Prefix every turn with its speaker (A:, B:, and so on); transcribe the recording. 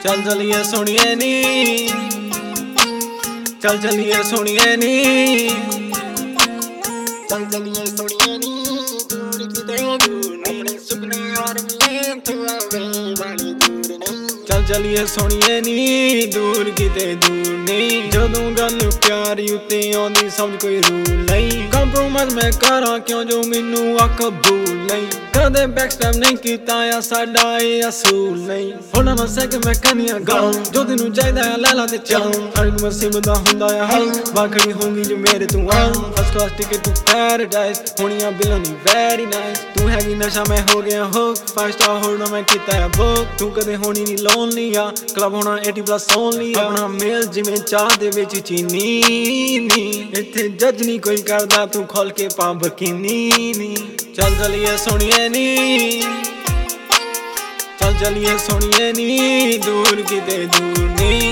A: चल चलिए सुनिए नी, चल चलिए सुनिए नी,
B: चल चलिए सुनिए नी, दूर किते दूर अपने सुपने और में तू आवे वाली दूर नहीं।
A: चल चलिए सुनिए नी, दूर किते दूर नहीं। जदों गल प्यारी उत्ते आउंदी समझ कोई रूल नहीं। कंप्रोमाइज मैं करा क्यों जो मैनू आ कबूल नहीं। कदे बैकस्टैप नहीं कीता या साडा ये असूल नहीं। होना ना सक मैं कनिया गाऊं जो तेनू चाहिदा है लैला ते चाऊं। हर एक नसीब दा हुंदा है हल बाखड़ी होंगी जो मेरे तू आऊं। First class ticket to paradise होनिया बिलोनी वेरी नाइस। तू हैगी नशा मैं हो गया हुक 5 स्टार होना मैं कीता है बुक। तू कदे होनी नहीं लोनली आ क्लब होना 80+ ओनली। अपना मेल जिवें चाह दे विच चीनी नी। इत्थे जज नहीं कोई करदा तू खोल के पा बकीनी नी। चल चलिए सुनिए नी, चल चलिए सुनिए नी, दूर किते दूर नी।